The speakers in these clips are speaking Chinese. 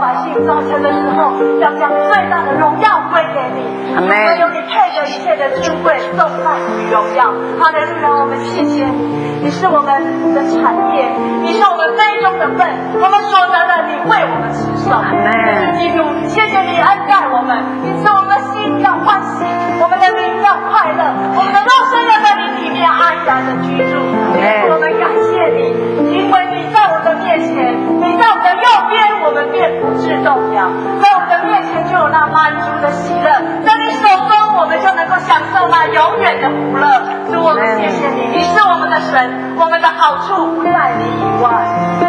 百姓早晨的时候，要将最大的荣耀归给你，因为有你配得一切的尊贵、颂赞与荣耀。哈利路亚！我们谢谢你，你是我们的产业，你是我们杯中的份，我们所得的，你为我们持守。基督，谢谢你恩待我们，你使我们的心要欢喜，我们的灵要快乐，我们的肉身要在你里面安然的居住。我们感谢你，因为你在我们面前，你在我们的右边，我们便不致动摇。在我们的面前就有那满足的喜乐，在你手中我们就能够享受那永远的福乐。主，我们谢谢你，你是我们的神，我们的好处不在你以外。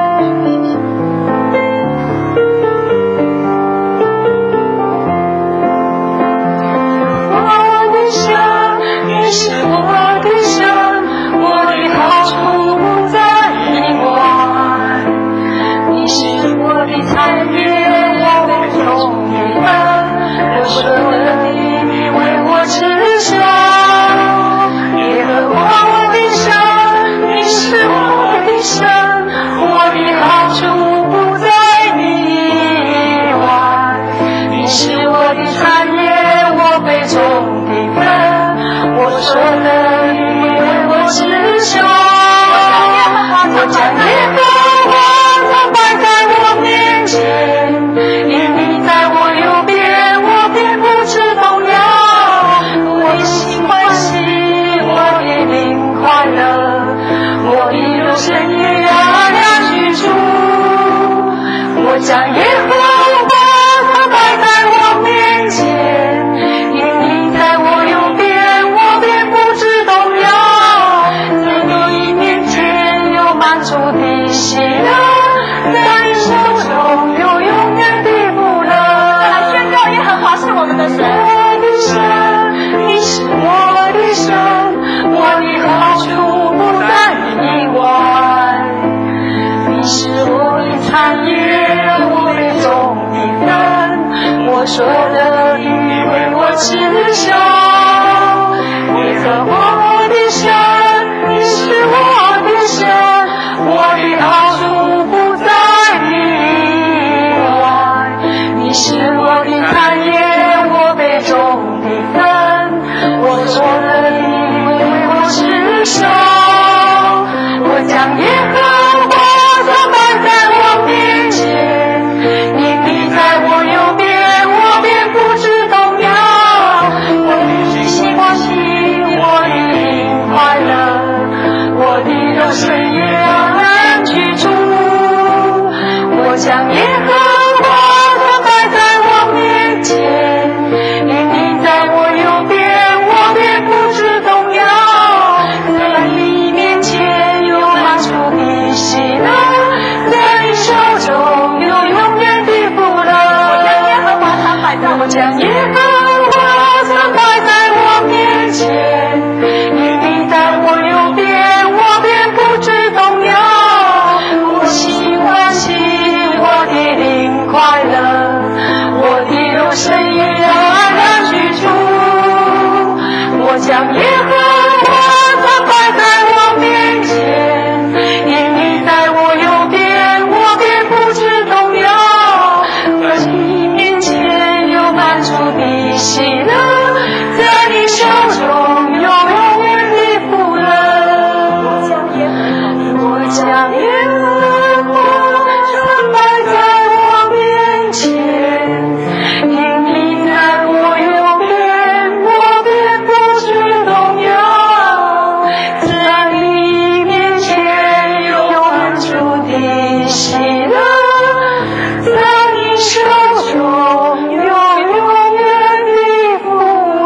我的神，你是我的神，我的好处不在你外。你是我的产业，我的荣耀，我所得的你为我持守。耶和华我的神，你是我的神，我的好处不在你外。你是我的产业，我杯中的分，我所得你为我持守。我将耶和华常摆在我面前，因你在我右边，我便不致动摇。我的心欢喜，我的灵快乐，我的肉身也安然居住。我将耶和华常摆在我面前，因你在我右边，我便不致动摇。在你面前有满足的喜乐，在你手中有永远的福乐。 来宣告耶和华是我们的神， 我的神，你是我的神，我的好处不在你外。你是我的产业，我杯中的分，我所得的你为我持守。耶和华我的神，你是我的神，我的好处不在你外。你是我的产业，我杯中的分，我所得的你为我持守。我将耶和华常摆在我面前，因你在我右边，我便不致动摇。我的心欢喜，我的灵快乐，我的肉身也安然居住。我将耶和华常摆在我面前，因你在我右边，我便不致动摇。在你面前有满足的喜乐，在你手中有永远的福乐。我将耶和华常摆在我面前，因你在我右边，我便不致动摇。我心欢喜，我的灵快乐，我的肉身也安然居住。我将耶和华常摆在我面前，因你在我右边，我便不致动摇。在你面前有满足的喜乐，在你手中有永远的福乐。我将耶和华常摆在我面前，因你在我右边，我便不致动摇。在你面前有满足的喜乐，在你手中有永远的福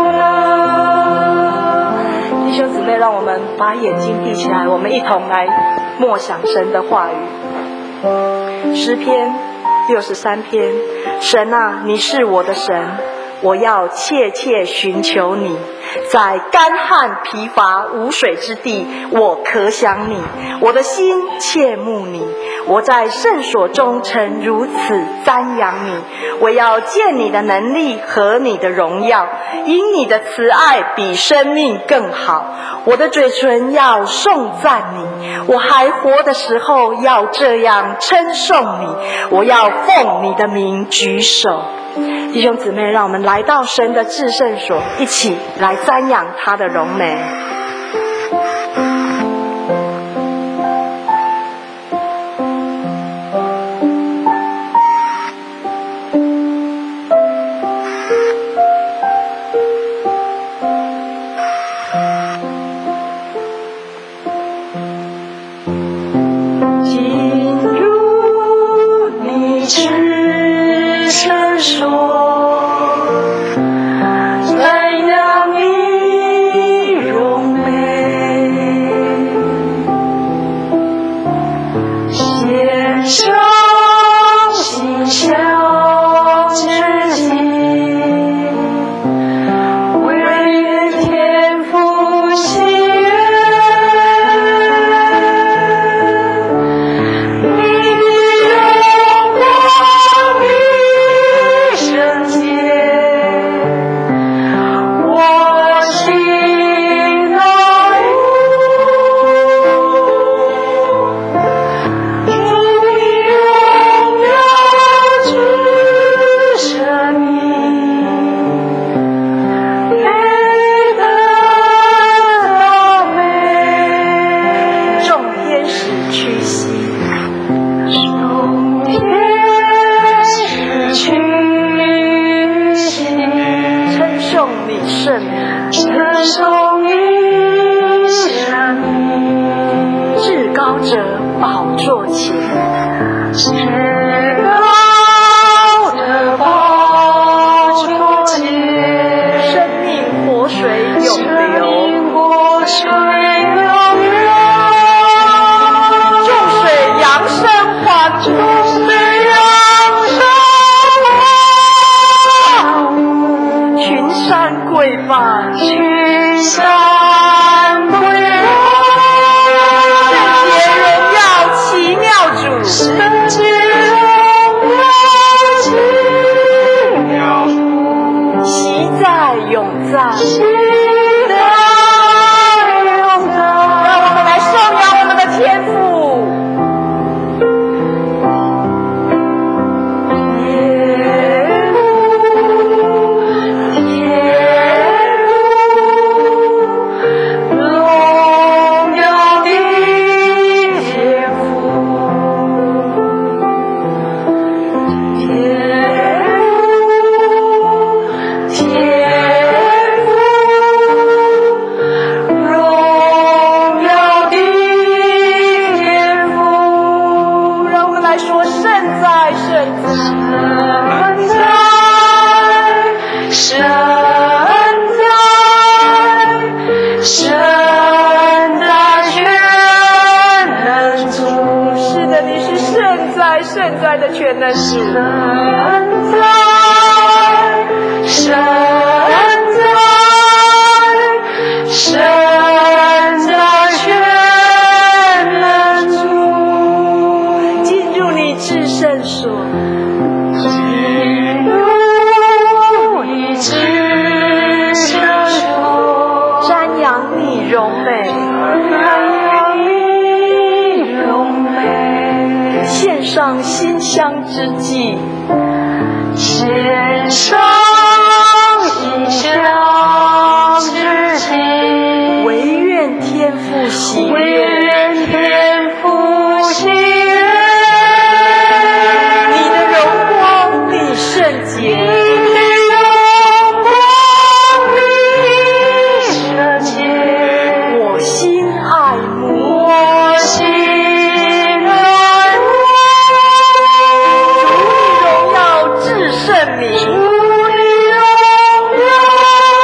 乐。 弟兄姊妹，让我们把眼睛闭起来，我们一同来默想神的话语。诗篇63篇，神啊，你是我的神，我要切切寻求你。 在干旱疲乏无水之地，我可想你，我的心切慕你。我在圣所中曾如此瞻仰你，我要见你的能力和你的荣耀，因你的慈爱比生命更好。我的嘴唇要颂赞你，我还活的时候要这样称颂你，我要奉你的名举手。弟兄姊妹，让我们来到神的至圣所，一起来瞻仰他的荣美。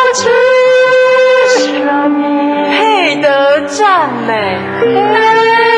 赞美。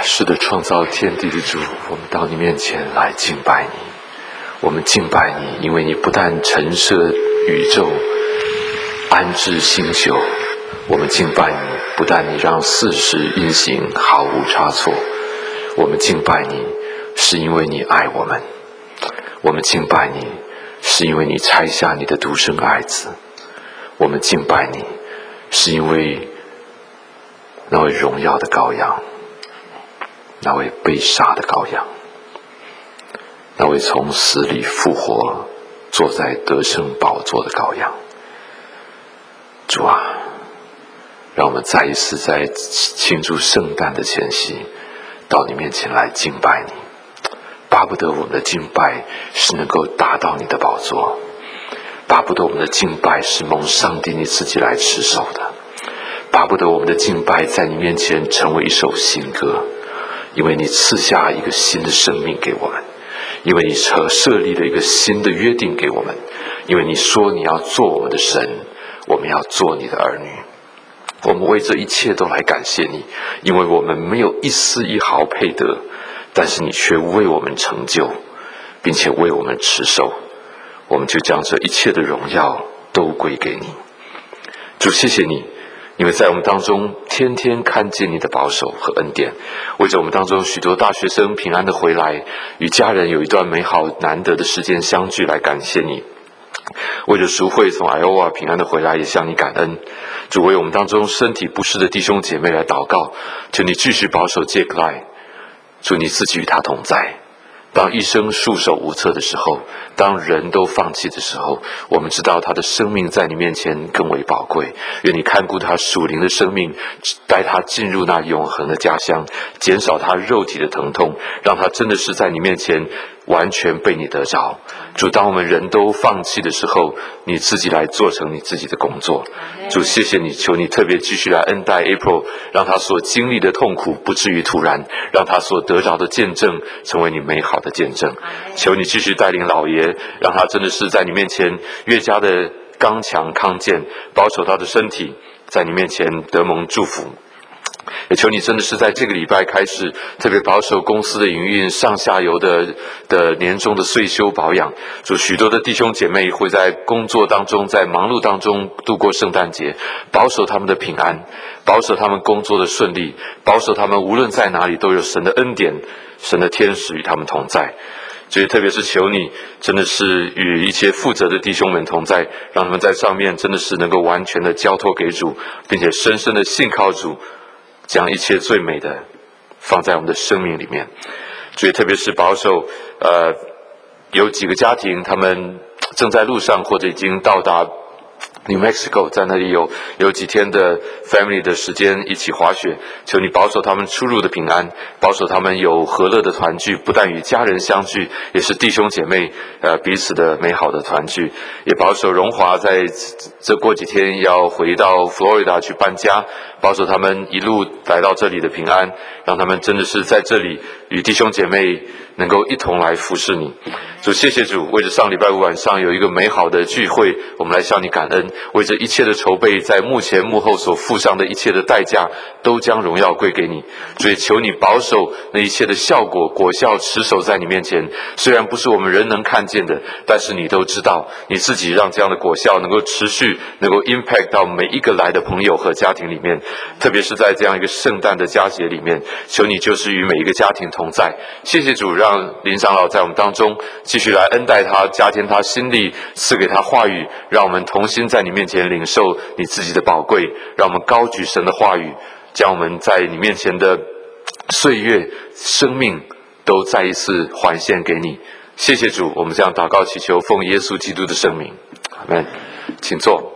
是的，创造天地的主，我们到你面前来敬拜你。我们敬拜你，因为你不但陈设宇宙，安置星宿。我们敬拜你，不但你让四时运行毫无差错。我们敬拜你，是因为你爱我们。我们敬拜你，是因为你拆下你的独生爱子。我们敬拜你，是因为那位荣耀的羔羊，那位被杀的羔羊，那位从死里复活坐在得胜宝座的羔羊。主啊，让我们再一次在庆祝圣诞的前夕到你面前来敬拜你，巴不得我们的敬拜是能够达到你的宝座，巴不得我们的敬拜是蒙上帝你自己来持守的，巴不得我们的敬拜在你面前成为一首新歌，因为你赐下一个新的生命给我们，因为你设立了一个新的约定给我们，因为你说你要做我们的神，我们要做你的儿女。我们为这一切都来感谢你，因为我们没有一丝一毫配得，但是你却为我们成就，并且为我们持守。我们就将这一切的荣耀都归给你。主，谢谢你，因为在我们当中天天看见你的保守和恩典，为着我们当中许多大学生平安的回来，与家人有一段美好难得的时间相聚来感谢你。为着赎会从艾欧瓦平安的回来，也向你感恩。主，为我们当中身体不适的弟兄姐妹来祷告，求你继续保守杰克莱，主你自己与他同在。当医生束手无策的时候，当人都放弃的时候，我们知道他的生命在你面前更为宝贵。愿你看顾他属灵的生命，带他进入那永恒的家乡，减少他肉体的疼痛，让他真的是在你面前完全被你得着。主，当我们人都放弃的时候，你自己来做成你自己的工作。主，谢谢你，求你特别继续来恩待 April， 让他所经历的痛苦不至于突然，让他所得着的见证成为你美好的见证。求你继续带领老爷，让他真的是在你面前越加的刚强康健，保守他的身体，在你面前得蒙祝福。也求你真的是在这个礼拜开始特别保守公司的营运，上下游的年终的岁修保养。主，许多的弟兄姐妹会在工作当中，在忙碌当中度过圣诞节，保守他们的平安，保守他们工作的顺利，保守他们无论在哪里都有神的恩典，神的天使与他们同在。所以特别是求你真的是与一些负责的弟兄们同在，让他们在上面真的是能够完全的交托给主，并且深深的信靠主，将一切最美的放在我们的生命里面。所以特别是保守有几个家庭他们正在路上或者已经到达New Mexico， 在那里有几天的 family 的时间一起滑雪，求你保守他们出入的平安，保守他们有和乐的团聚，不但与家人相聚，也是弟兄姐妹彼此的美好的团聚。也保守荣华在这过几天要回到 Florida 去搬家，保守他们一路来到这里的平安，让他们真的是在这里与弟兄姐妹能够一同来服侍你。主，谢谢主，为着上礼拜五晚上有一个美好的聚会，我们来向你感恩。为着一切的筹备，在幕前幕后所付上的一切的代价，都将荣耀归给你。所以求你保守那一切的效果果效持守在你面前，虽然不是我们人能看见的，但是你都知道，你自己让这样的果效能够持续，能够 impact 到每一个来的朋友和家庭里面。特别是在这样一个圣诞的佳节里面，求你就是与每一个家庭同在。谢谢主，让林长老在我们当中继续来恩待他，加添他心力，赐给他话语，让我们同心在你面前领受你自己的宝贵，让我们高举神的话语，将我们在你面前的岁月生命都再一次还献给你。谢谢主，我们这样祷告祈求，奉耶稣基督的圣名，阿们。请坐。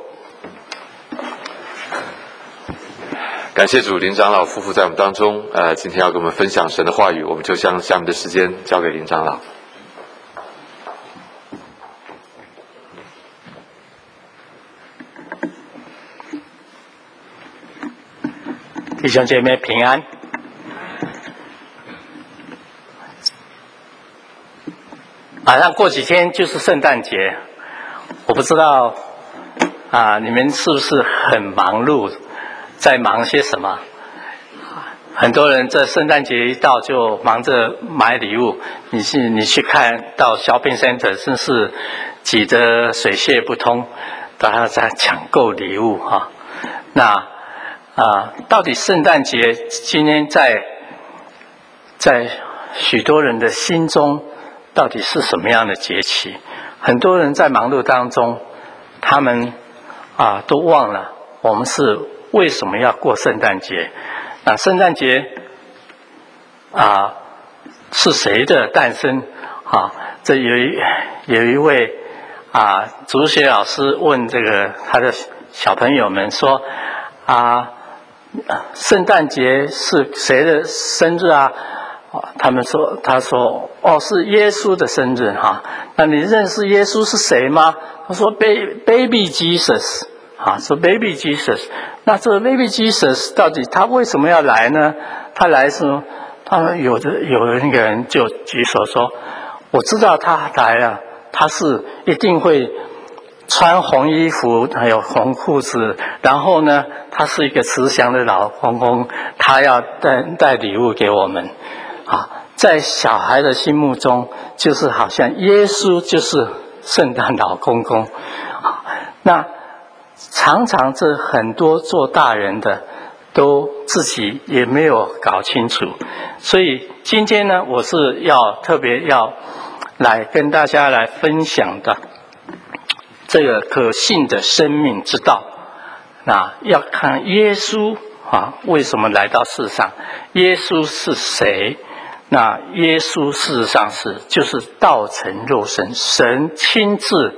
感谢主，林长老夫妇在我们当中，今天要跟我们分享神的话语，我们就将下面的时间交给林长老。 弟兄姐妹平安。马上过几天就是圣诞节，我不知道你们是不是很忙碌，在忙些什么？ 很多人在圣诞节一到就忙着买礼物，你去看到 shopping center 真是挤得水泄不通，大家在抢购礼物哈。那到底圣诞节今天在许多人的心中到底是什么样的节气？很多人在忙碌当中，他们都忘了我们是为什么要过圣诞节。那圣诞节是谁的诞生？这有一位主学老师问这个他的小朋友们说圣诞节是谁的生日啊？他说是耶稣的生日哈。那你认识耶稣是谁吗？他说 Baby Jesus 说 Baby Jesus。那这个 Baby Jesus 到底他为什么要来呢？他来是他们有那个人就举手说，我知道他来了，他是一定会穿红衣服还有红裤子，然后呢他是一个慈祥的老公公，他要带礼物给我们在小孩的心目中，就是好像耶稣就是圣诞老公公那常常这很多做大人的都自己也没有搞清楚，所以今天呢，我是特别要来跟大家来分享的这个可信的生命之道。那要看耶稣为什么来到世上，耶稣是谁？那耶稣事实上就是道成肉身，神亲自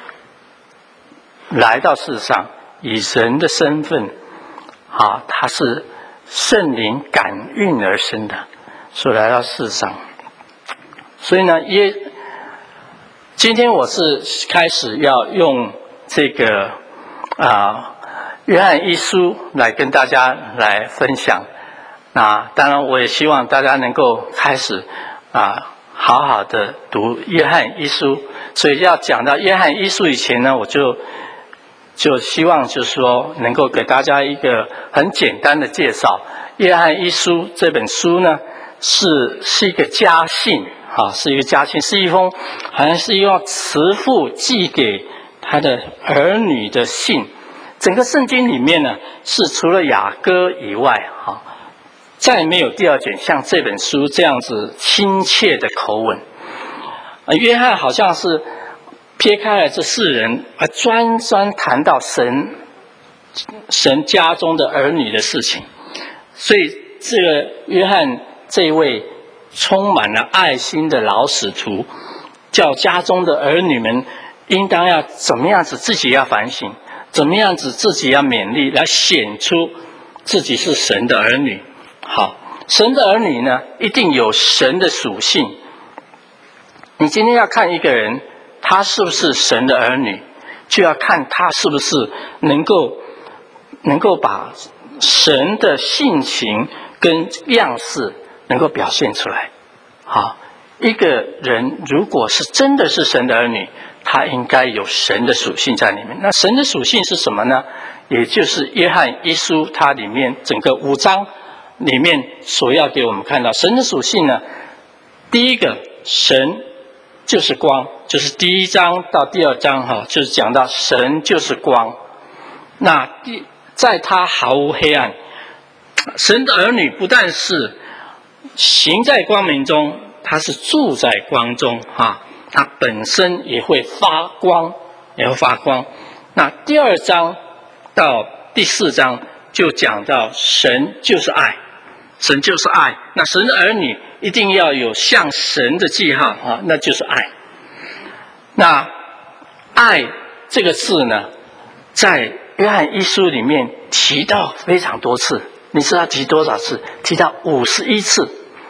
来到世上，以人的身份他是圣灵感孕而生的，所以来到世上。所以呢，今天我是开始要用这个约翰一书来跟大家来分享。那当然我也希望大家能够开始好好的读约翰一书。所以要讲到约翰一书以前呢，我就希望就是说能够给大家一个很简单的介绍。约翰一书这本书呢是一个家信是一个家信，是一封好像是用慈父寄给他的儿女的信。整个圣经里面呢是除了雅歌以外再没有第二卷像这本书这样子亲切的口吻。约翰好像是撇开了这世人，专谈到神家中的儿女的事情。所以这个约翰这位充满了爱心的老使徒，叫家中的儿女们应当要怎么样子自己要反省，怎么样子自己要勉励，来显出自己是神的儿女。好，神的儿女呢一定有神的属性。你今天要看一个人他是不是神的儿女，就要看他是不是能够把神的性情跟样式能够表现出来。好，一个人如果是真的是神的儿女，他应该有神的属性在里面。那神的属性是什么呢？也就是约翰一书它里面整个5章里面所要给我们看到神的属性呢。第一个，神就是光，就是第1章到第2章就是讲到神就是光。那在他毫无黑暗。神的儿女不但是行在光明中，他是住在光中他本身也会发光，那第2章到第4章就讲到神就是爱，神就是爱。那神的儿女一定要有像神的记号那就是爱。那爱这个字呢，在约翰一书里面提到非常多次。你知道提多少次？提到51次，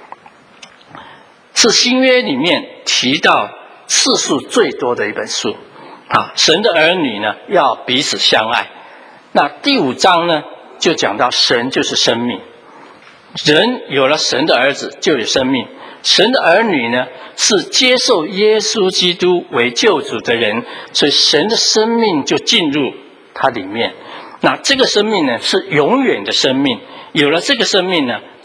是新约里面提到次数最多的一本书。神的儿女呢要彼此相爱。那第5章呢就讲到神就是生命，人有了神的儿子就有生命。神的儿女呢是接受耶稣基督为救主的人，所以神的生命就进入他里面。那这个生命呢是永远的生命，有了这个生命呢，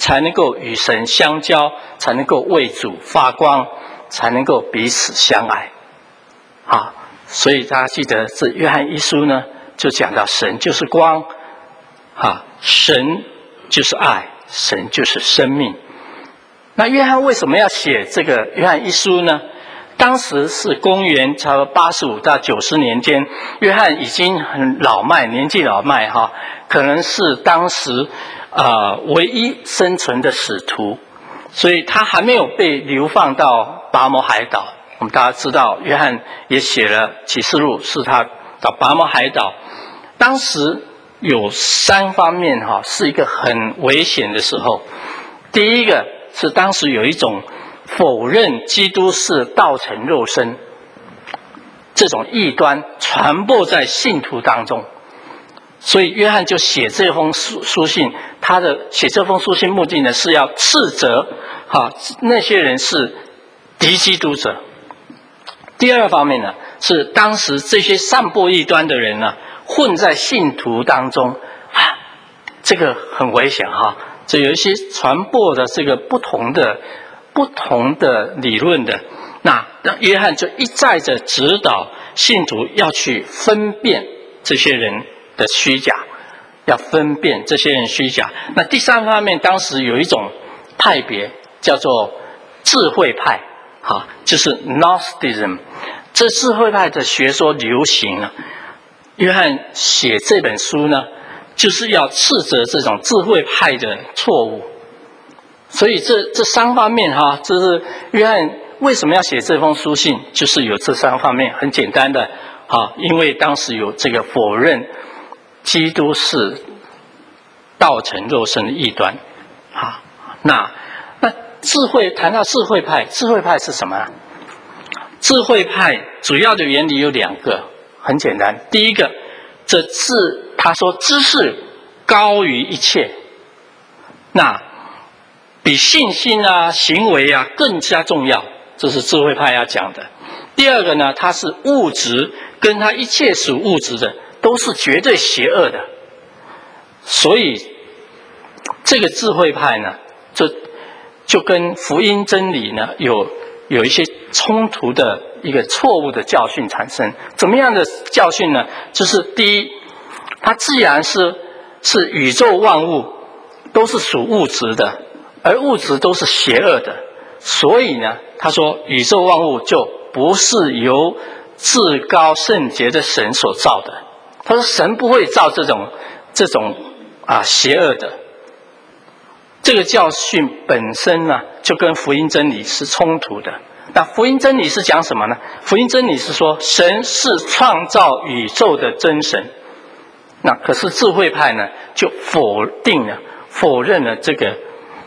才能够与神相交，才能够为主发光，才能够彼此相爱。啊，所以大家记得这约翰一书呢，就讲到神就是光，啊，神就是爱，神就是生命。那约翰为什么要写这个约翰一书呢？当时是公元差不多85到90年间，约翰已经很老迈，年纪老迈哈，可能是当时唯一生存的使徒，所以他还没有被流放到拔摩海岛。我们大家知道，约翰也写了启示录，是他到拔摩海岛。当时有3方面哈，是一个很危险的时候。第一个是当时有一种否认基督是道成肉身这种异端传播在信徒当中，所以约翰就写这封书信，他的写这封书信目的呢是要斥责那些人是敌基督者。第二方面呢，是当时这些散播异端的人呢混在信徒当中，这个很危险哈。这有一些传播的这个不同的理论的，那约翰就一再的指导信徒要去分辨这些人的虚假，要分辨这些人虚假。那第3方面，当时有一种派别叫做智慧派，就是 Gnosticism。这智慧派的学说流行了，约翰写这本书呢，就是要斥责这种智慧派的错误。所以这3方面这是约翰为什么要写这封书信，就是有这3方面。很简单的因为当时有这个否认基督是道成肉身的异端。那谈到智慧派，智慧派是什么呢？智慧派主要的原理有2个，很简单。第一个，他说知识高于一切，那比信心行为更加重要，这是智慧派要讲的。第二个呢，它是物质，跟它一切属物质的都是绝对邪恶的。所以这个智慧派呢，就跟福音真理呢有一些冲突的一个错误的教训产生。怎么样的教训呢？就是第一，它既然是宇宙万物都是属物质的，而物质都是邪恶的，所以呢，他说宇宙万物就不是由至高圣洁的神所造的。他说神不会造这种邪恶的。这个教训本身呢，就跟福音真理是冲突的。那福音真理是讲什么呢？福音真理是说神是创造宇宙的真神。那可是智慧派呢，就否认了这个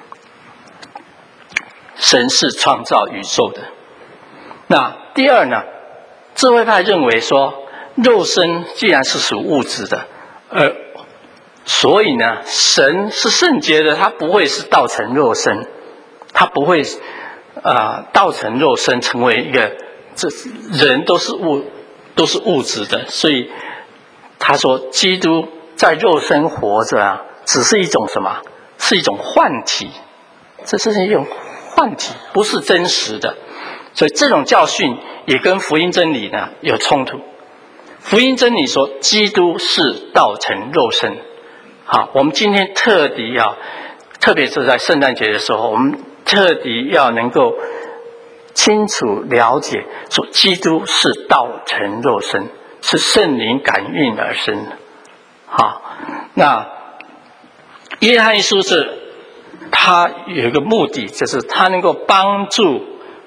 神是创造宇宙的。那第二呢，智慧派认为说，肉身既然是属物质的，所以呢，神是圣洁的，他不会是道成肉身，他不会道成肉身成为一个人都是物质的。所以他说基督在肉身活着只是一种什么？是一种幻体，这是一种幻体，不是真实的。所以这种教训也跟福音真理呢有冲突。福音真理说基督是道成肉身。好，我们今天特别是在圣诞节的时候，我们特地要能够清楚了解，说基督是道成肉身，是圣灵感孕而生的。好，那约翰一书是他有一个目的，就是他能够帮助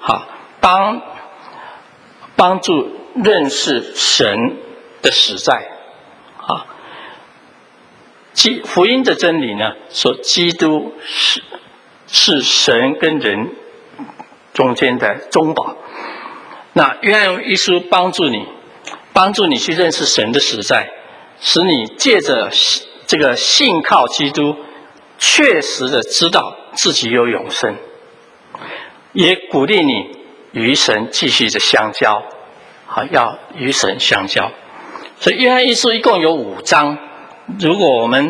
认识神的实在。福音的真理呢，说基督是神跟人中间的中保。那约翰一书帮助你去认识神的实在，使你借着这个信靠基督，确实的知道自己有永生，也鼓励你与神继续的相交，要与神相交。所以约翰一书一共有5章。如果我们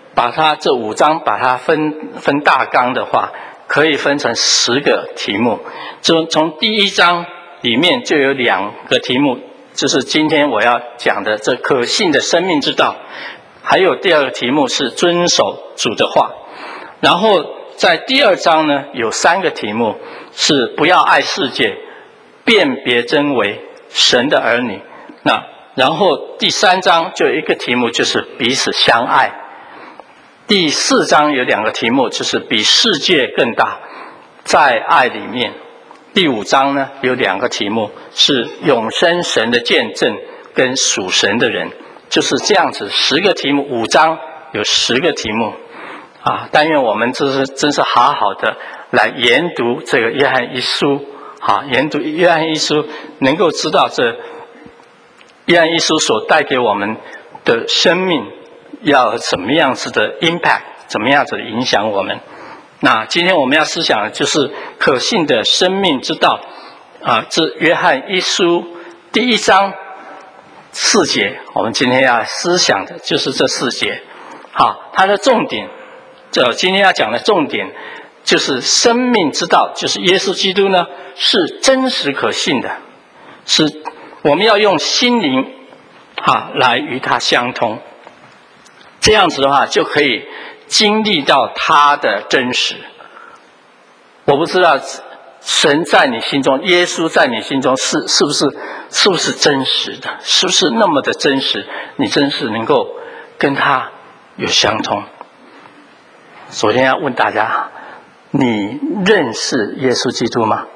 把它这5章把它分大纲的话，可以分成10个题目。从第1章里面就有2个题目，就是今天我要讲的这可信的生命之道，还有第2个题目是遵守主的话。然后在第2章呢，有3个题目是不要爱世界，辨别真为神的儿女。那然后第3章就有一个题目，就是彼此相爱。第4章有2个题目，就是比世界更大，在爱里面。第5章呢有2个题目，是永生神的见证跟属神的人，就是这样子10个题目，5章有10个题目啊。但愿我们真是好好的来研读这个约翰一书，研读约翰一书，能够知道这约翰一书所带给我们的生命要怎么样子的 impact， 怎么样子的影响我们。那今天我们要思想的就是可信的生命之道啊，这约翰一书第1章4节，我们今天要思想的就是这4节。好，它的重点，今天要讲的重点就是生命之道，就是耶稣基督呢是真实可信的，是我们要用心灵来与他相通，这样子的话就可以经历到他的真实。我不知道神在你心中，耶稣在你心中是不是真实的，是不是那么的真实，你真是能够跟他有相通。首先要问大家，你认识耶稣基督吗？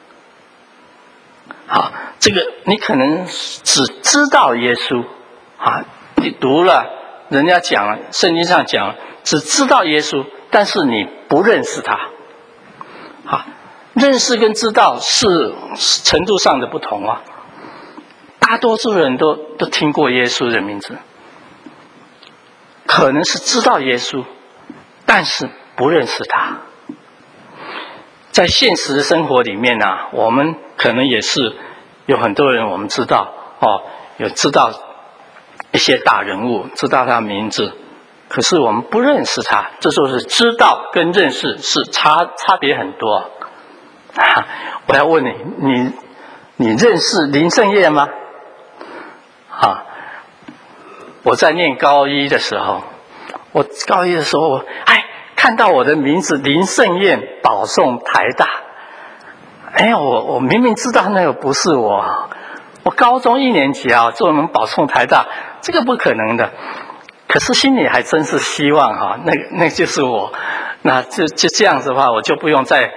好，这个你可能只知道耶稣你读了人家讲圣经上讲只知道耶稣，但是你不认识他。认识跟知道是程度上的不同啊。大多数人都听过耶稣的名字，可能是知道耶稣，但是不认识他。在现实的生活里面我们可能也是有很多人我们知道有知道一些大人物，知道他的名字，可是我们不认识他。这就是知道跟认识是差别很多我要问你认识林圣业吗？我在念高一的时候，我看到我的名字林圣业保送台大，我明明知道那个不是我高中1年级就能保送台大，这个不可能的。可是心里还真是希望那就是我。那就这样子的话，我就不用再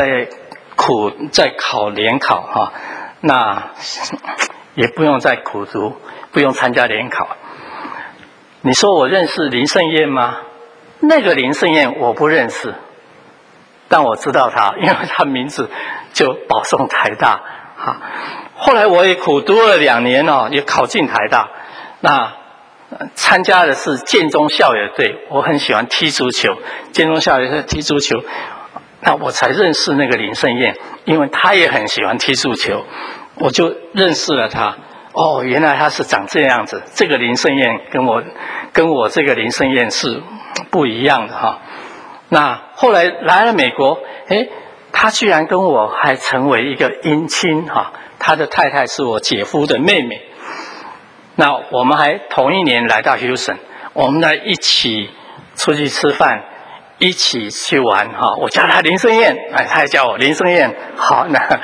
考联考那也不用再苦读，不用参加联考。你说我认识林圣业吗？那个林圣业我不认识，但我知道他，因为他名字就保送台大后来我也苦读了2年也考进台大。那参加的是建中校友队，我很喜欢踢足球，建中校友队踢足球，那我才认识那个林圣业，因为他也很喜欢踢足球，我就认识了他。原来他是长这样子，这个林圣业跟我这个林圣业是不一样的那后来来了美国，他居然跟我还成为一个姻亲他的太太是我姐夫的妹妹。那我们还同一年来到 Houston， 我们来一起出去吃饭，一起去玩我叫他林圣业，他也叫我林圣业。好，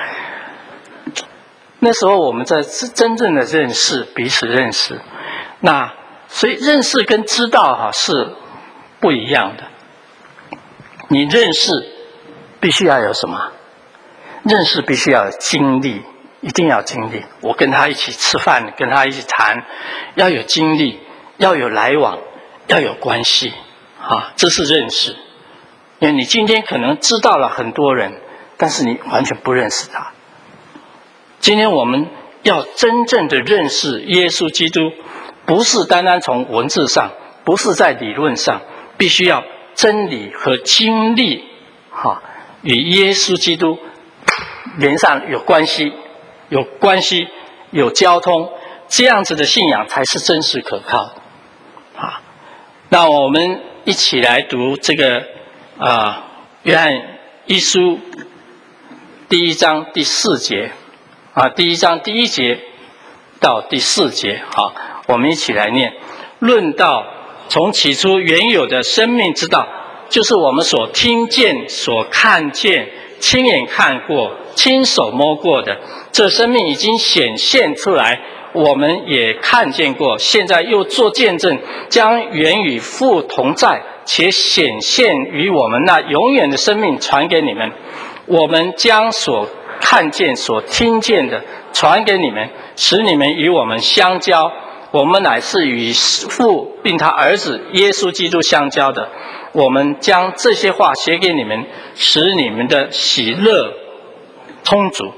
那时候我们在真正的认识，彼此认识。那所以认识跟知道是不一样的。你认识必须要有什么？认识必须要有经历，一定要经历。我跟他一起吃饭，跟他一起谈，要有经历，要有来往，要有关系这是认识。因为你今天可能知道了很多人，但是你完全不认识他。今天我们要真正的认识耶稣基督，不是单单从文字上，不是在理论上，必须要真理和经历与耶稣基督连上有关系，有交通，这样子的信仰才是真实可靠的那我们一起来读这个约翰一书第1章第4节第1章第1节到第4节。好，我们一起来念。论到从起初原有的生命之道，就是我们所听见、所看见、亲眼看过、亲手摸过的，这生命已经显现出来，我们也看见过，现在又做见证，将原与父同在且显现于我们那永远的生命传给你们。我们将所看见、所听见的传给你们，使你们与我们相交。我们乃是与父并他儿子耶稣基督相交的。我们将这些话写给你们，使你们的喜乐充足。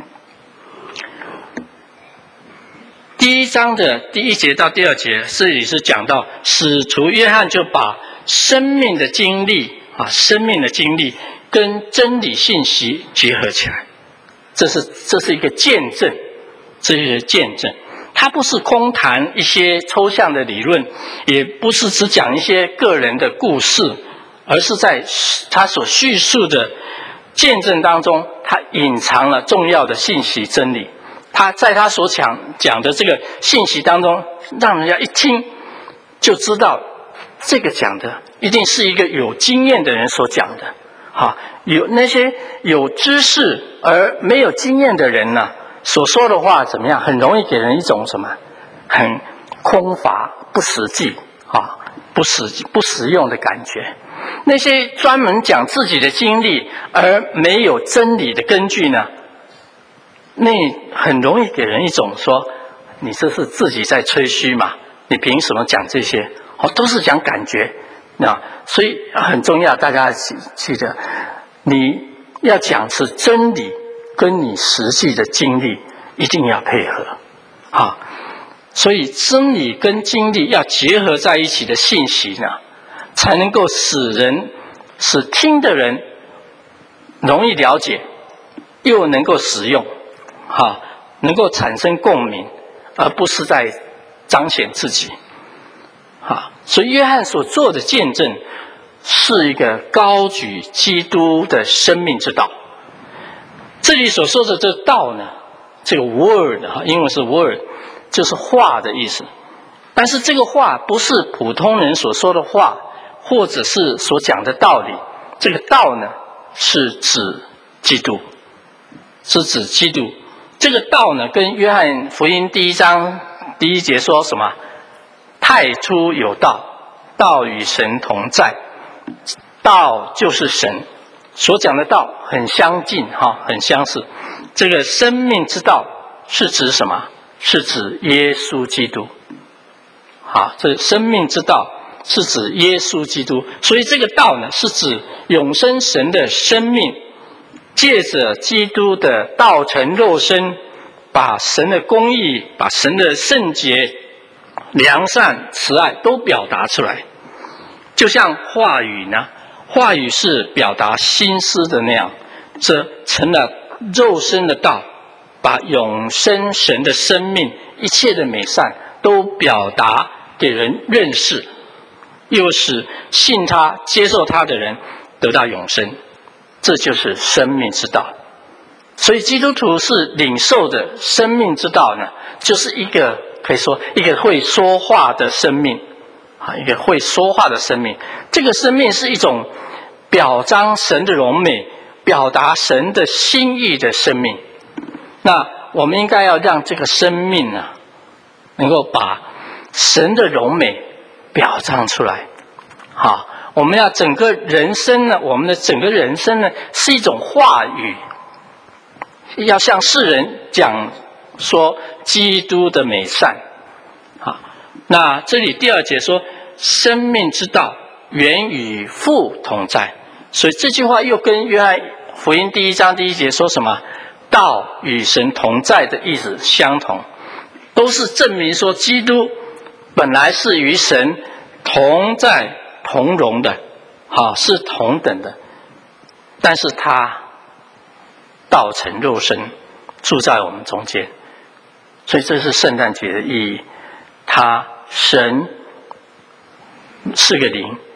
第1章的第1节到第2节，这里是讲到使徒约翰就把生命的经历跟真理信息结合起来。这是一个见证，这是见证。他不是空谈一些抽象的理论，也不是只讲一些个人的故事，而是在他所叙述的见证当中，他隐藏了重要的信息真理。他在他所讲的这个信息当中，让人家一听就知道这个讲的一定是一个有经验的人所讲的。有那些有知识而没有经验的人呢，所说的话怎么样？很容易给人一种什么？很空乏、不实际不实用的感觉。那些专门讲自己的经历而没有真理的根据呢，那很容易给人一种说，你这是自己在吹嘘嘛？你凭什么讲这些？都是讲感觉。所以很重要，大家记得，你要讲是真理，跟你实际的经历一定要配合。所以真理跟经历要结合在一起的信息呢，才能够使听的人容易了解，又能够使用，能够产生共鸣，而不是在彰显自己。所以约翰所做的见证是一个高举基督的生命之道。这里所说的这道呢，这个 word 英文是 word， 就是话的意思。但是这个话不是普通人所说的话，或者是所讲的道理。这个道呢，是指基督，是指基督。这个道呢，跟约翰福音第1章第1节说什么？太初有道，道与神同在，道就是神。所讲的道很相近，很相似。这个生命之道是指什么？是指耶稣基督。这生命之道是指耶稣基督。所以这个道呢，是指永生神的生命，借着基督的道成肉身，把神的公义，把神的圣洁、良善、慈爱都表达出来。就像话语呢，话语是表达心思的那样，这成了肉身的道，把永生神的生命一切的美善都表达给人认识，又使信他接受他的人得到永生。这就是生命之道。所以基督徒是领受的生命之道呢，就是一个可以说一个会说话的生命，一个会说话的生命。这个生命是一种表彰神的荣美，表达神的心意的生命。那我们应该要让这个生命呢，能够把神的荣美表彰出来。我们要整个人生呢，我们的整个人生呢，是一种话语，要向世人讲说基督的美善。那这里第2节说，生命之道原与父同在。所以这句话又跟约翰福音第1章第1节说什么？道与神同在的意思相同，都是证明说基督本来是与神同在同荣的，是同等的。但是他道成肉身，住在我们中间。所以这是圣诞节的意义。神是个灵，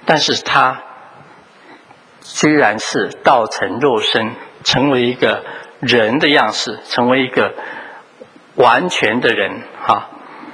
但是他居然是道成肉身，成为一个人的样式，成为一个完全的人哈。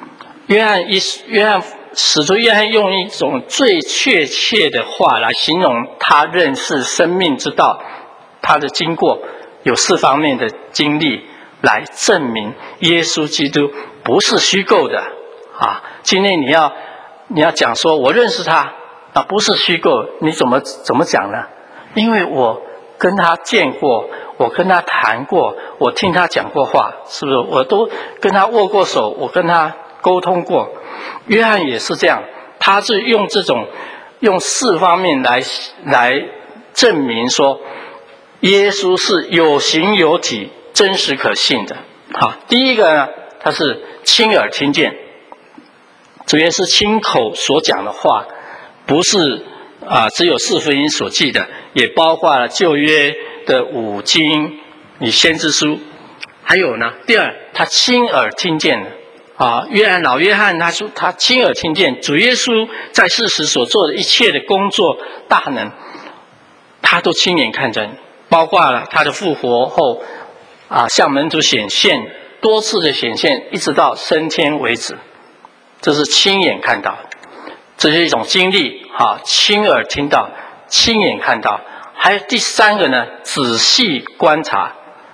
使徒约翰用一种最确切的话来形容他认识生命之道，他的经过有4方面的经历来证明耶稣基督不是虚构的啊。今天你要讲说我认识他啊，不是虚构，你怎么讲呢？因为我跟他见过，我跟他谈过，我听他讲过话，是不是？我都跟他握过手，我跟他沟通过。约翰也是这样，他是用4方面来证明说耶稣是有形有体、真实可信的。好，第一个呢，他是亲耳听见，主耶稣亲口所讲的话，不是只有4福音所记的，也包括了旧约的5经与先知书。还有呢，第二，他亲耳听见的。老约翰他说他亲耳听见主耶稣在世时所做的一切的工作大能，他都亲眼看见，包括了他的复活后向门徒显现，多次的显现，一直到升天为止，这是亲眼看到，这是一种经历亲耳听到，亲眼看到。还有第3个呢，仔细观察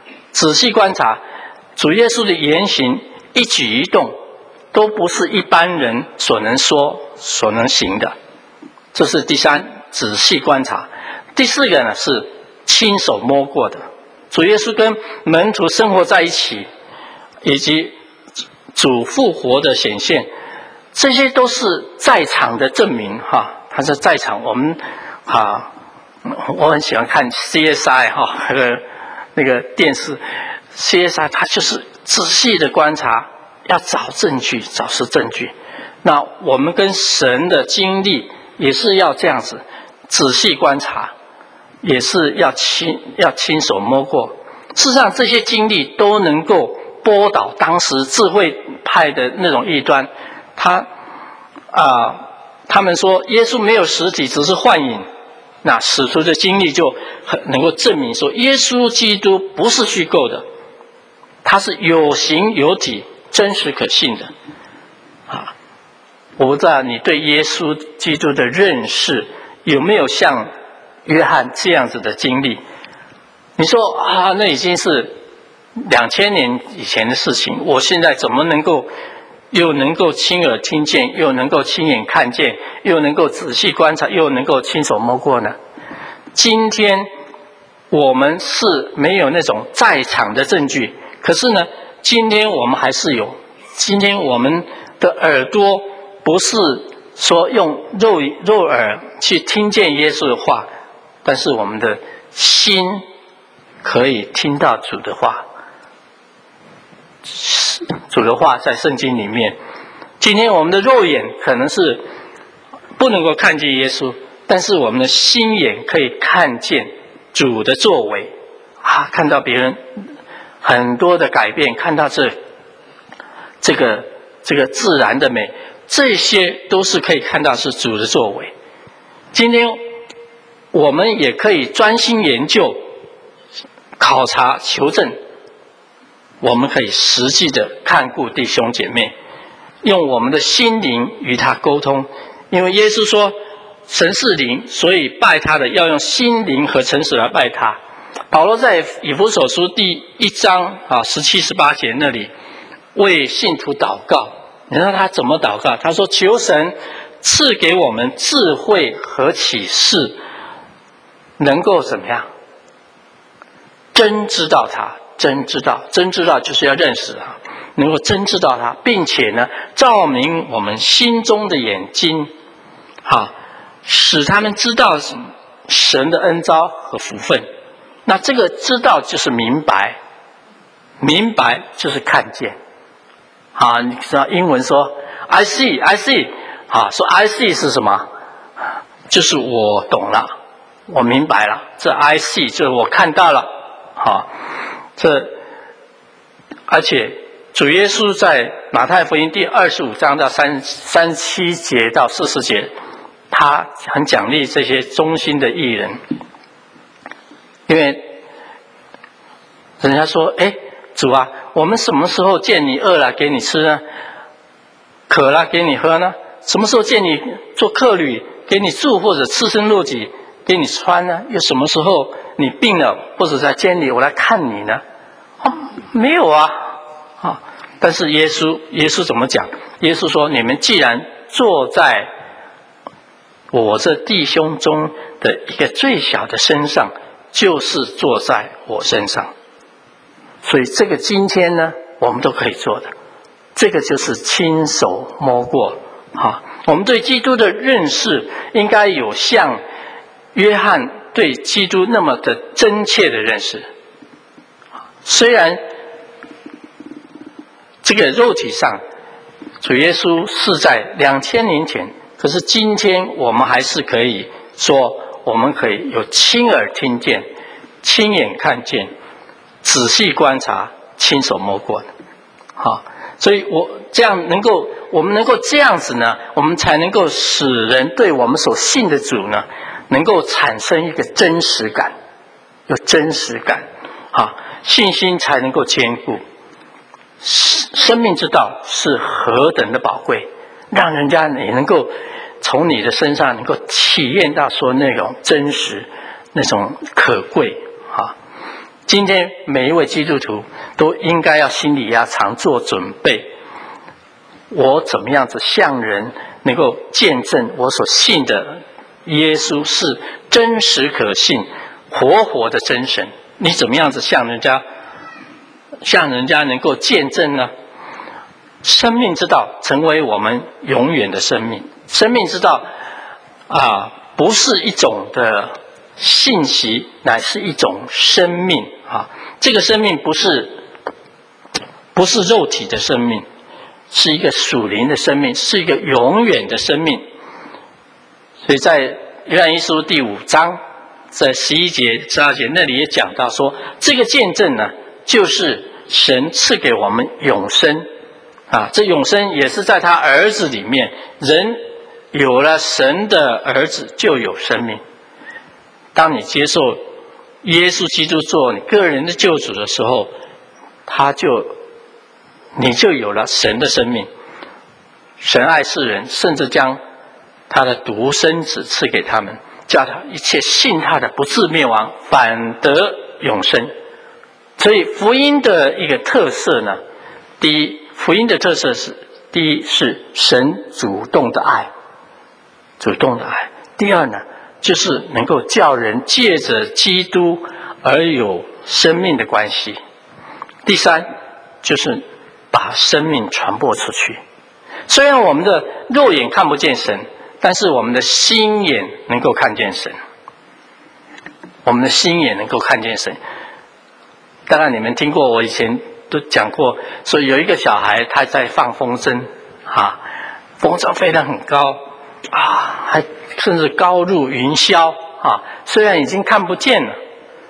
主耶稣的言行一举一动都不是一般人所能说所能行的，这是第3，仔细观察。第4个呢是亲手摸过的，主耶稣跟门徒生活在一起，以及主复活的显现，这些都是在场的证明他是在场。我很喜欢看 CSI 那个电视 CSI， 他就是仔细的观察，要找证据，找出证据。那我们跟神的经历也是要这样子，仔细观察，也是要亲手摸过。事实上，这些经历都能够拨倒当时智慧派的那种异端。他们说耶稣没有实体，只是幻影。那使徒的经历就能够证明说，耶稣基督不是虚构的，他是有形有体、真实可信的。我不知道你对耶稣基督的认识有没有像约翰这样子的经历？你说那已经是2000年以前的事情，我现在怎么又能够亲耳听见，又能够亲眼看见，又能够仔细观察，又能够亲手摸过呢？今天我们是没有那种在场的证据，可是呢，今天我们还是有。今天我们的耳朵不是说用肉耳去听见耶稣的话，但是我们的心可以听到主的话。主的话在圣经里面，今天我们的肉眼可能是不能够看见耶稣，但是我们的心眼可以看见主的作为看到别人很多的改变，看到这个自然的美，这些都是可以看到是主的作为。今天我们也可以专心研究、考察、求证，我们可以实际的看顾弟兄姐妹，用我们的心灵与他沟通。因为耶稣说神是灵，所以拜他的要用心灵和诚实来拜他。保罗在以弗所书第1章17、18节那里为信徒祷告，你知道他怎么祷告？他说求神赐给我们智慧和启示，能够怎么样？真知道他，真知道就是要认识他，能够真知道他，并且呢，照明我们心中的眼睛，使他们知道神的恩召和福分。那这个知道就是明白，明白就是看见。你知道英文说 I see， 说 I see 是什么？就是我懂了，我明白了。这 I see 就是我看到了。而且主耶稣在马太福音第25章到37节到40节他很奖励这些忠心的义人，因为人家说：“哎，主啊，我们什么时候见你饿了给你吃呢？渴了给你喝呢？什么时候见你做客旅给你住，或者赤身露体给你穿呢？又什么时候你病了或者在监里我来看你呢？”没有啊，但是耶稣怎么讲？耶稣说：“你们既然坐在我这弟兄中的一个最小的身上，就是坐在我身上。”所以这个今天呢，我们都可以做的，这个就是亲手摸过。我们对基督的认识应该有像约翰对基督那么的真切的认识。虽然这个肉体上主耶稣是在2000年前，可是今天我们还是可以说，我们可以有亲耳听见、亲眼看见、仔细观察、亲手摸过的。所以我们能够这样子呢，我们才能够使人对我们所信的主呢，能够产生一个真实感，有真实感，信心才能够坚固。生命之道是何等的宝贵，让人家也能够从你的身上能够体验到说那种真实、那种可贵。今天每一位基督徒都应该要心里要常做准备，我怎么样子向人能够见证我所信的耶稣是真实可信、活活的真神？你怎么样子向人家能够见证呢？生命之道成为我们永远的生命。生命之道不是一种的信息，乃是一种生命。这个生命不是肉体的生命，是一个属灵的生命，是一个永远的生命。所以在约翰一书第5章在11节、12节那里也讲到说，这个见证呢，就是神赐给我们永生。这永生也是在他儿子里面，人有了神的儿子就有生命。当你接受耶稣基督做你个人的救主的时候，你就有了神的生命。神爱世人，甚至将他的独生子赐给他们，叫他一切信他的不至灭亡，反得永生。所以福音的一个特色呢，福音的特色是：第一是神主动的爱，第二呢，就是能够叫人借着基督而有生命的关系。第三就是把生命传播出去。虽然我们的肉眼看不见神，但是我们的心眼能够看见神。当然你们听过，我以前都讲过，说有一个小孩他在放风筝，风筝飞得很高，还甚至高入云霄，虽然已经看不见了，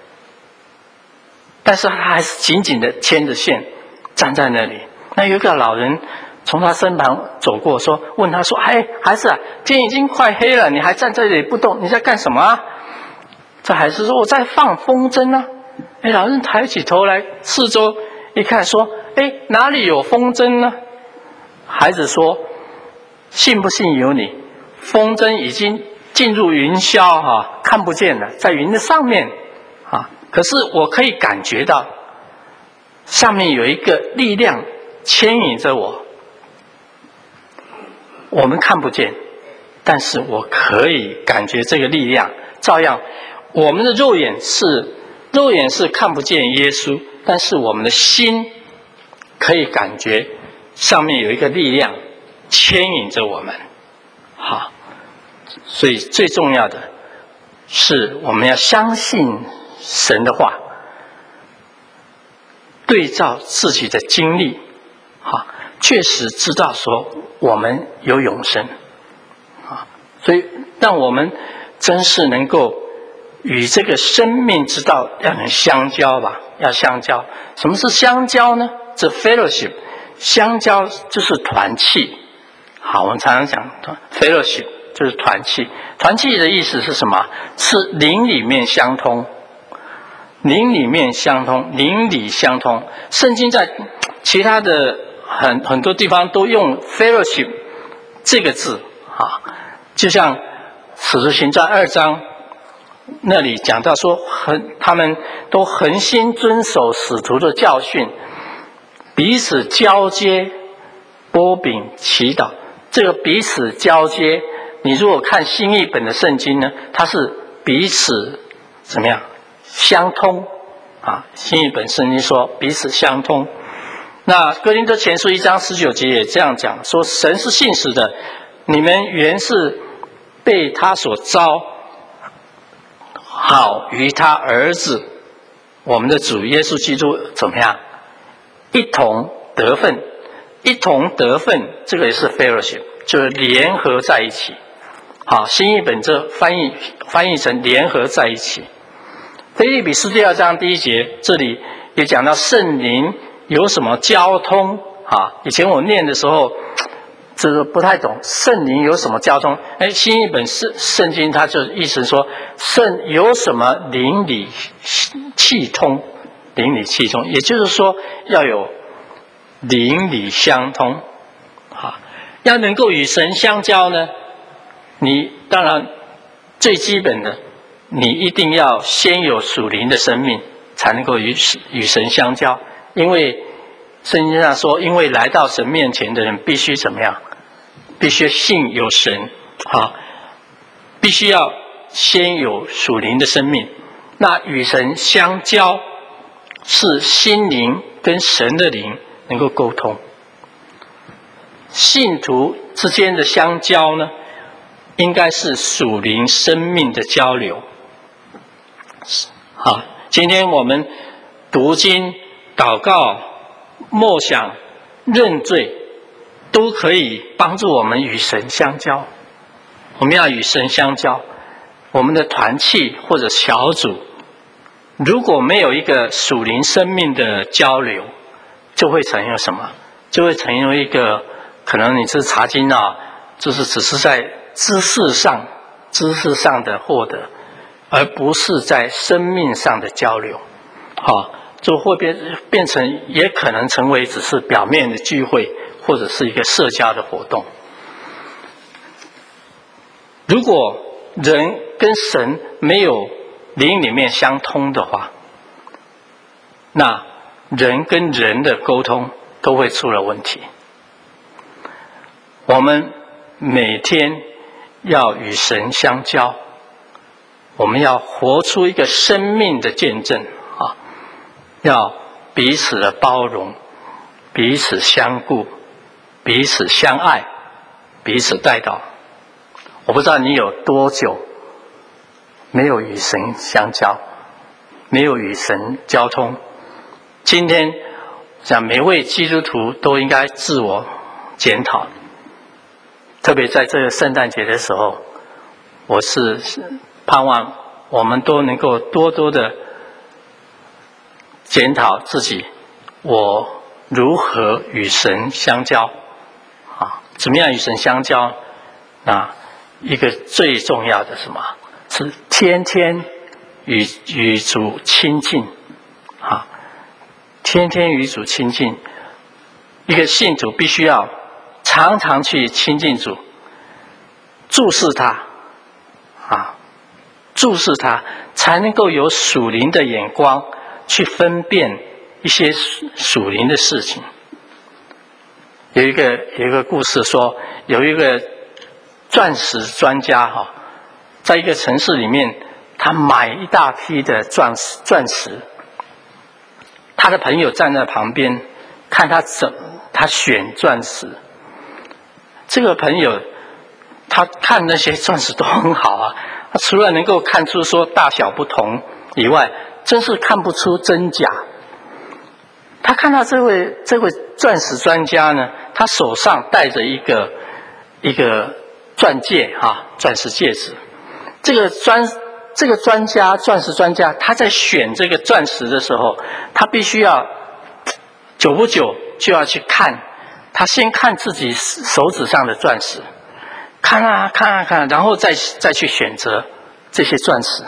但是他还是紧紧的牵着线站在那里。那有一个老人从他身旁走过，问他说：“孩子啊，天已经快黑了，你还站在这里不动，你在干什么啊？”这孩子说：“我在放风筝啊。”老人抬起头来四周一看，说：“哪里有风筝呢？”孩子说：“信不信由你，风筝已经进入云霄，看不见了，在云的上面，可是我可以感觉到上面有一个力量牵引着我。我们看不见，但是我可以感觉这个力量。照样，我们的肉眼是看不见耶稣，但是我们的心可以感觉上面有一个力量牵引着我们。所以最重要的是我们要相信神的话，对照自己的经历，确实知道说我们有永生。所以让我们真是能够与这个生命之道要能相交吧，要相交。什么是相交呢？这 fellowship， 相交就是团契。我们常常讲 fellowship 就是团契。团契的意思是什么？是灵里面相通，灵里面相通，灵里相通。圣经在其他的很多地方都用 fellowship 这个字啊，就像使徒行传2章那里讲到说，他们都恒心遵守使徒的教训，彼此交接，擘饼祈祷。这个彼此交接，你如果看新译本的圣经呢，它是彼此怎么样相通啊？新译本圣经说彼此相通。那哥林多前书1章19节也这样讲，说神是信实的，你们原是被他所招，好与他儿子我们的主耶稣基督怎么样一同得分。一同得分，这个也是 fellowship， 就是联合在一起。好，新译本这翻译成联合在一起。腓立比书2章1节，这里也讲到圣灵有什么交通啊？以前我念的时候，这个不太懂，圣灵有什么交通？新译本圣经它就意思说，圣有什么灵里气通，灵里气通，也就是说要有灵里相通，要能够与神相交呢，你当然最基本的，你一定要先有属灵的生命，才能够与神相交。因为圣经上说，因为来到神面前的人必须怎么样？必须信有神，必须要先有属灵的生命。那与神相交，是心灵跟神的灵能够沟通。信徒之间的相交呢，应该是属灵生命的交流。好，今天我们读经、祷告、默想、认罪，都可以帮助我们与神相交。我们要与神相交，我们的团契或者小组，如果没有一个属灵生命的交流，就会成为什么？就会成为一个可能你是查经啊，就是只是在知识上的获得，而不是在生命上的交流。就会变成，也可能成为只是表面的聚会，或者是一个社交的活动。如果人跟神没有灵里面相通的话，那人跟人的沟通都会出了问题。我们每天要与神相交，我们要活出一个生命的见证啊！要彼此的包容，彼此相顾，彼此相爱，彼此带祷。我不知道你有多久没有与神相交，没有与神交通。今天讲每位基督徒都应该自我检讨，特别在这个圣诞节的时候，我是盼望我们都能够多多的检讨自己，我如何与神相交怎么样与神相交？一个最重要的什么？是天天与主亲近天天与主亲近。一个信徒必须要常常去亲近主，注视他注视他，才能够有属灵的眼光去分辨一些属灵的事情。有一个故事说，有一个钻石专家在一个城市里面，他买一大批的钻石，他的朋友站在旁边看他选钻石。这个朋友他看那些钻石都很好他除了能够看出说大小不同以外，真是看不出真假。他看到这位钻石专家呢，他手上戴着一个钻戒钻石戒指。这个钻石专家他在选这个钻石的时候，他必须要久不久就要去看，他先看自己手指上的钻石， 看啊看啊看，然后再去选择这些钻石，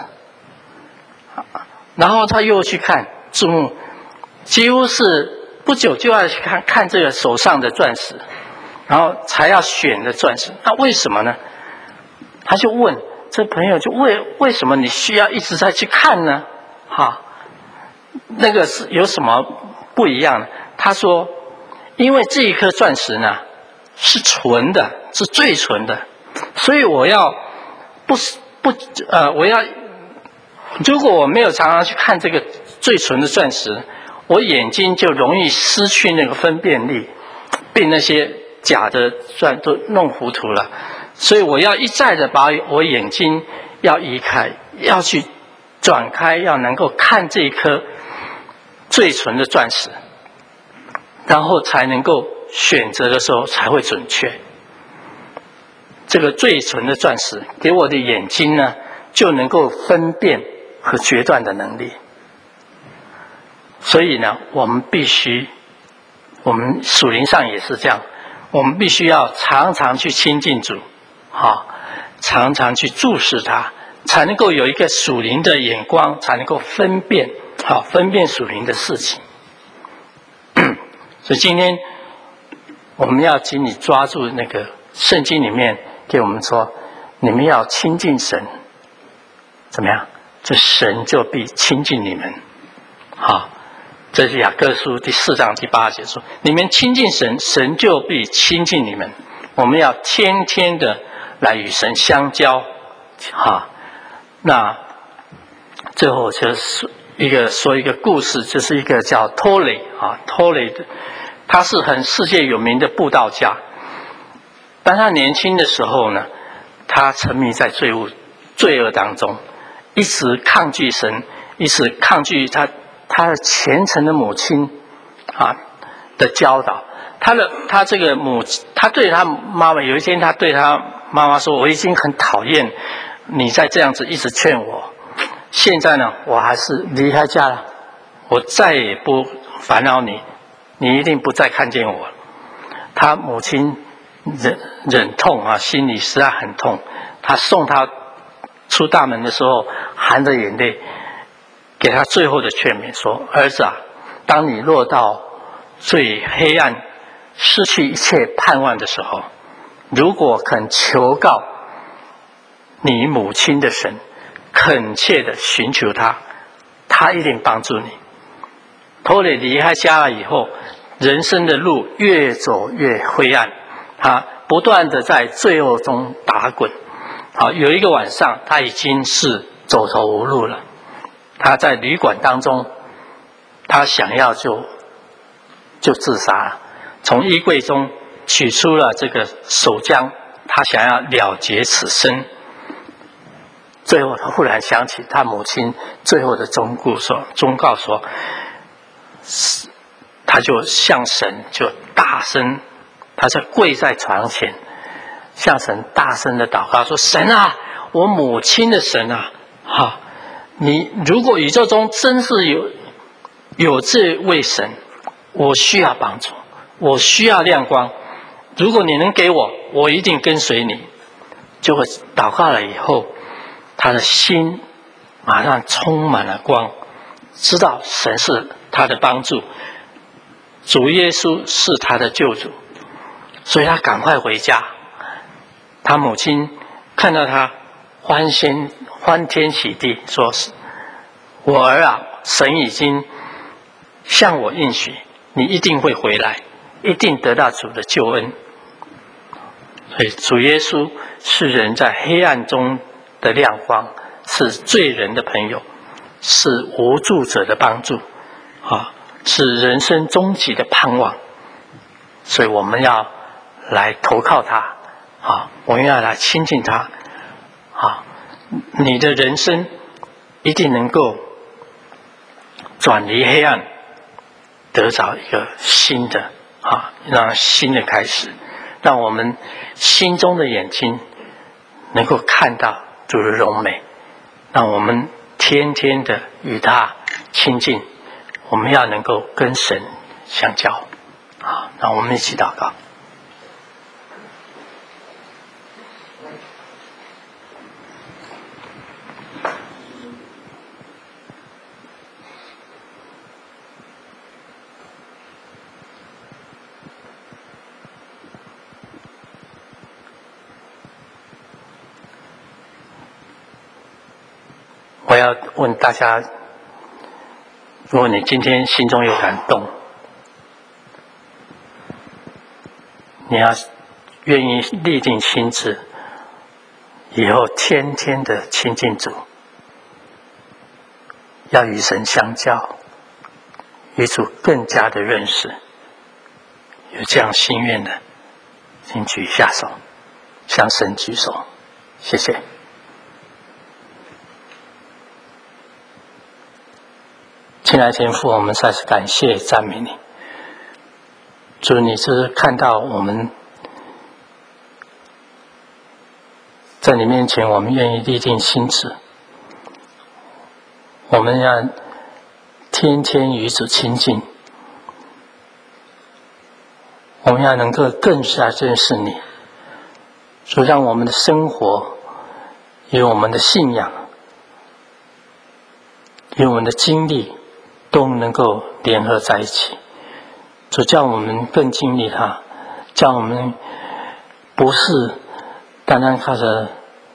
然后他又去看，注目，几乎是不久就要去看这个手上的钻石，然后才要选的钻石。那为什么呢？他就问这朋友，就为什么你需要一直在去看呢？那个是有什么不一样呢？他说，因为这一颗钻石呢是纯的，是最纯的，所以我要如果我没有常常去看这个最纯的钻石，我眼睛就容易失去那个分辨力，被那些假的钻都弄糊涂了。所以我要一再的把我眼睛要移开，要去转开，要能够看这一颗最纯的钻石，然后才能够选择的时候才会准确。这个最纯的钻石给我的眼睛呢，就能够分辨和决断的能力。所以呢，我们属灵上也是这样，我们必须要常常去亲近主，常常去注视他，才能够有一个属灵的眼光，才能够分辨属灵的事情。所以今天我们要请你抓住那个圣经里面给我们说，你们要亲近神，怎么样？这神就必亲近你们。这是雅各书第4章第8节说，你们亲近神，神就必亲近你们。我们要天天的来与神相交。那最后就是说一个故事，就是一个叫托雷的，他是很世界有名的布道家。当他年轻的时候呢，他沉迷在罪恶当中，一直抗拒神，一直抗拒他虔诚的母亲的教导。他对他妈妈，有一天他对他妈妈说，我已经很讨厌你再这样子一直劝我，现在呢我还是离开家了，我再也不烦恼你，你一定不再看见我。他母亲忍痛心里实在很痛，他送他出大门的时候含着眼泪给他最后的劝勉，说，儿子啊，当你落到最黑暗失去一切盼望的时候，如果肯求告你母亲的神，恳切的寻求他，他一定帮助你。托雷离开家了以后，人生的路越走越灰暗，他不断的在罪恶中打滚。有一个晚上他已经是走投无路了，他在旅馆当中，他想要就自杀了，从衣柜中取出了这个手枪，他想要了结此生。最后他忽然想起他母亲最后的忠告说，他就向神就大声，他就跪在床前向神大声的祷告说，神啊，我母亲的神啊，你如果宇宙中真是有这位神，我需要帮助，我需要亮光，如果你能给我一定跟随你。就会祷告了以后，他的心马上充满了光，知道神是他的帮助，主耶稣是他的救主，所以他赶快回家。他母亲看到他欢天喜地，说，我儿啊，神已经向我应许，你一定会回来，一定得到主的救恩。所以主耶稣是人在黑暗中的亮光，是罪人的朋友，是无助者的帮助，是人生终极的盼望。所以我们要来投靠他，我们要来亲近他，你的人生一定能够转离黑暗，得着一个新的让新的开始，让我们心中的眼睛能够看到主的荣美，让我们天天的与他亲近，我们要能够跟神相交。让我们一起祷告。 要问大家，如果你今天心中有感动，你要愿意立定心志，以后天天的亲近主，要与神相交，与主更加的认识。有这样心愿的，请举下手，向神举手，谢谢。亲爱的天父，我们再次感谢赞美你。主，你是看到我们在你面前，我们愿意立定心志，我们要天天与主亲近，我们要能够更加认识你。主，让我们的生活与我们的信仰与我们的经历都能够联合在一起。主，叫我们更经历它，叫我们不是单单靠着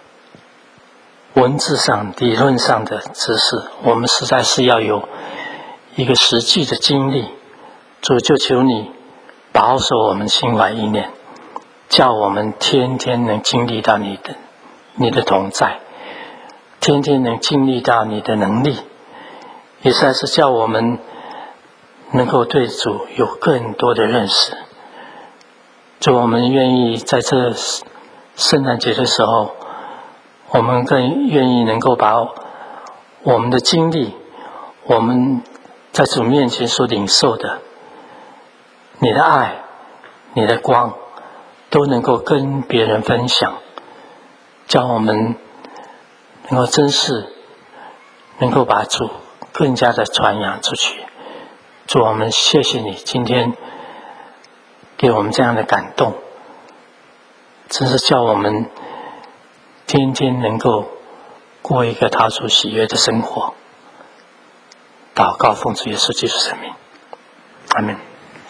文字上理论上的知识，我们实在是要有一个实际的经历。主，就求你保守我们心怀意念，叫我们天天能经历到你的同在，天天能经历到你的能力，也实在是叫我们能够对主有更多的认识。主，我们愿意在这圣诞节的时候，我们更愿意能够把我们的经历，我们在主面前所领受的你的爱，你的光，都能够跟别人分享，叫我们能够珍视，能够把主更加的传扬出去。主，我们谢谢你今天给我们这样的感动，真是叫我们天天能够过一个讨主喜悦的生活。祷告奉主耶稣基督圣名，阿们。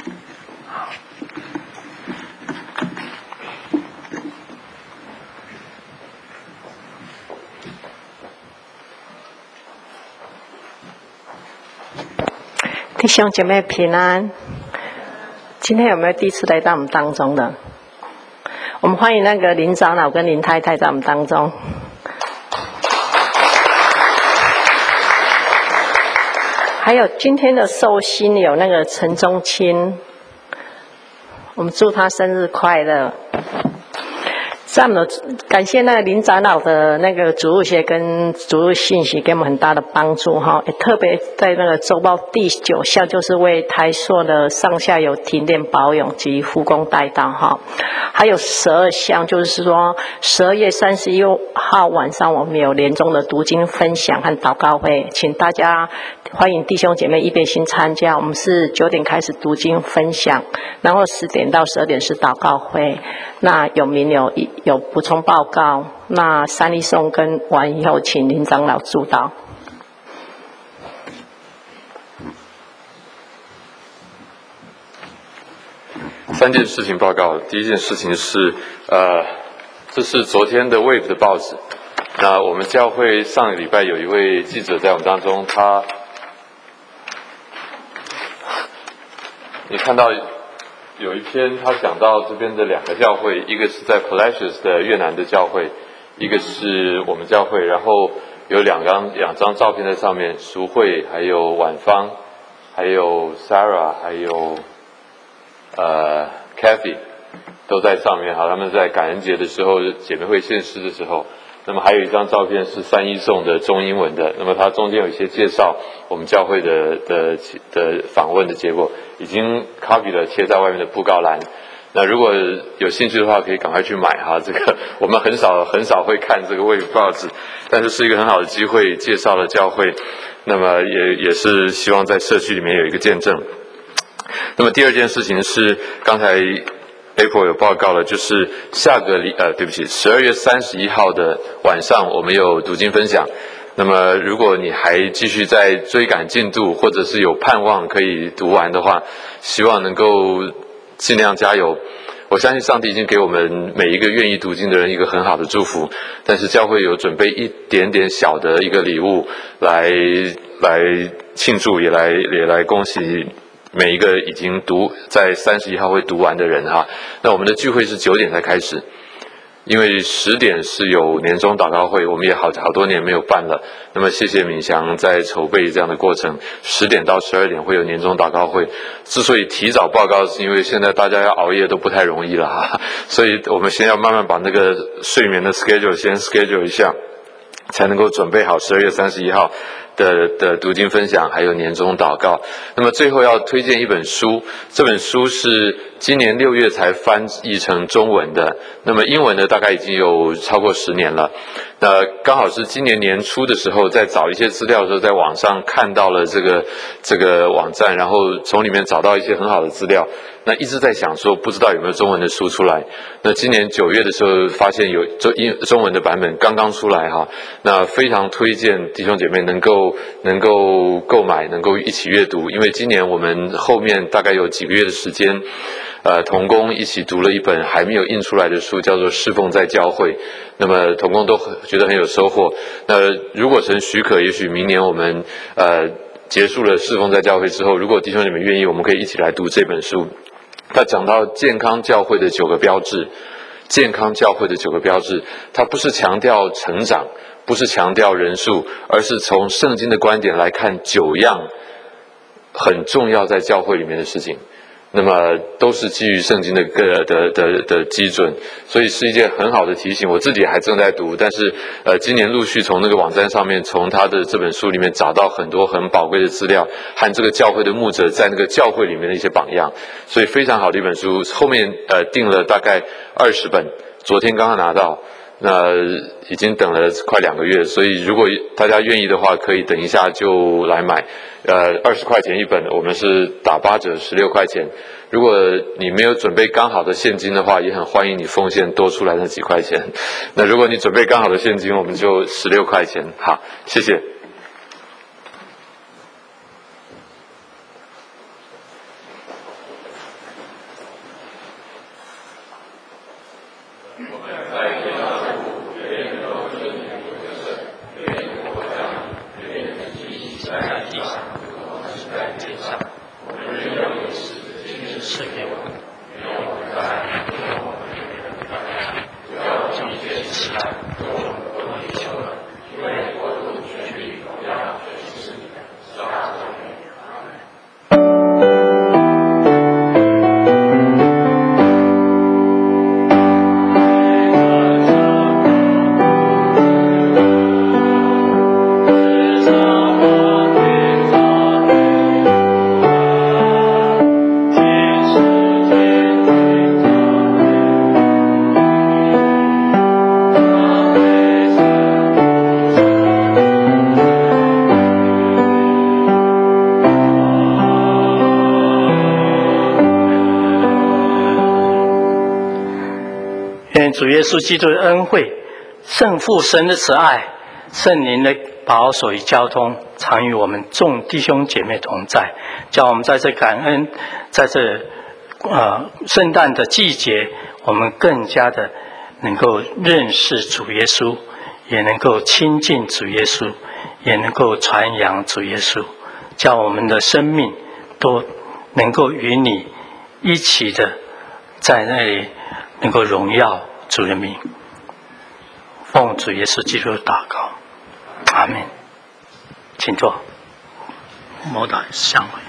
弟兄姐妹平安。今天有没有第一次来到我们当中的？我们欢迎那个林长老跟林太太在我们当中。还有今天的寿星有那个陈宗清，我们祝他生日快乐。在我们感谢那个林长老的那个主日学跟主日信息给我们很大的帮助哈，也特别在那个周报第9项就是为台塑的上下游停电保养及复工代祷哈，还有12项就是说12月31号晚上我们有联中的读经分享和祷告会，请大家欢迎弟兄姐妹预备心参加。我们是9点开始读经分享，然后10点到12点是祷告会。那有补充报告，那三一颂跟完以后，请林长老主导。 3件事情报告。第一件事情是，这是昨天的 Wave 的报纸。那我们教会上个礼拜有一位记者在我们当中，你看到有一篇他讲到这边的2个教会，一个是在 Palacios 的越南的教会，一个是我们教会，然后有两张照片在上面，淑慧还有婉芳还有 Sarah 还有Kathy 都在上面哈，他们在感恩节的时候姐妹会献诗的时候。那么还有一张照片是三一颂的中英文的，那么它中间有一些介绍我们教会的访问的结果，已经 copy 了贴在外面的布告栏。那如果有兴趣的话，可以赶快去买哈。这个我们很少会看这个Wave报纸，但是是一个很好的机会，介绍了教会。那么也是希望在社区里面有一个见证。那么第二件事情是刚才April 有报告了，就是12月31号的晚上，我们有读经分享。那么，如果你还继续在追赶进度，或者是有盼望可以读完的话，希望能够尽量加油。 我相信上帝已经给我们每一个愿意读经的人一个很好的祝福，但是教会有准备一点点小的一个礼物来庆祝，也来恭喜每一个已经在31号会读完的人哈。那我们的聚会是9点才开始，因为10点是有年终祷告会，我们也好多年没有办了。那么谢谢敏祥在筹备这样的过程，10点到12点会有年终祷告会。之所以提早报告，是因为现在大家要熬夜都不太容易了哈，所以我们先要慢慢把那个睡眠的 schedule 先 schedule 一下，才能够准备好12月31号的读经分享，还有年终祷告。那么最后要推荐一本书，这本书是今年6月才翻译成中文的，那么英文的大概已经有超过10年了。那刚好是今年年初的时候，在找一些资料的时候，在网上看到了这个网站，然后从里面找到一些很好的资料。那一直在想说，不知道有没有中文的书出来。那今年9月的时候，发现有中文的版本刚刚出来哈。那非常推荐弟兄姐妹能够购买，能够一起阅读，因为今年我们后面大概有几个月的时间。同工一起读了一本还没有印出来的书，叫做《侍奉在教会》。那么同工都觉得很有收获。那如果神许可，也许明年我们结束了侍奉在教会之后，如果弟兄姐妹愿意，我们可以一起来读这本书。他讲到健康教会的9个标志，健康教会的9个标志，它不是强调成长，不是强调人数，而是从圣经的观点来看9样很重要在教会里面的事情。那么都是基于圣经的基准，所以是一件很好的提醒。我自己还正在读，但是今年陆续从那个网站上面，从他的这本书里面找到很多很宝贵的资料，和这个教会的牧者在那个教会里面的一些榜样，所以非常好的一本书。后面订了大概20本，昨天刚刚拿到。那已经等了快2个月，所以如果大家愿意的话，可以等一下就来买。20块钱一本，我们是打8折16块钱。如果你没有准备刚好的现金的话，也很欢迎你奉献多出来那几块钱。那如果你准备刚好的现金，我们就16块钱。好，谢谢。 主耶稣基督的恩惠、圣父神的慈爱、圣灵的保守与交通，常与我们众弟兄姐妹同在，叫我们在这感恩，在这圣诞的季节，我们更加的能够认识主耶稣，也能够亲近主耶稣，也能够传扬主耶稣，叫我们的生命都能够与你一起的在那里能够荣耀主的名。奉主耶稣基督的祷告，阿们。请坐，摩打相会。